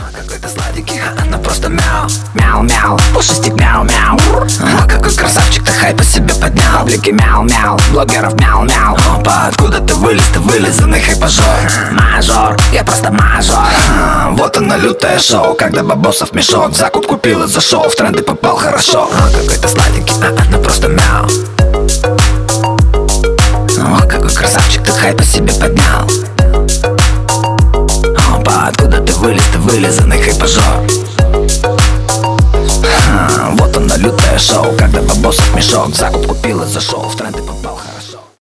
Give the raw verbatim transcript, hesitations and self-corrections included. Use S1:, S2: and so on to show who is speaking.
S1: Какой-то сладенький, она просто мяу, мяу-мяу, пушистик мяу-мяу. О, какой красавчик, ты хайп по себе поднял. Паблики мяу-мяу, блогеров мяу-мяу. Опа, откуда ты вылез, ты вылизанный хайпажор. Мажор, я просто мажор. а, Вот оно лютое шоу, когда бабосов мешок. Закуп купил и зашел, в тренды попал хорошо. О, какой-то сладенький, а она просто мяу. О, какой красавчик, ты хайп по себе поднял. Опа, откуда ты вылез, ты вылизанный хайпажор. а, Вот оно лютое шоу, когда бабосов мешок. Закуп купил и зашел, в тренды попал.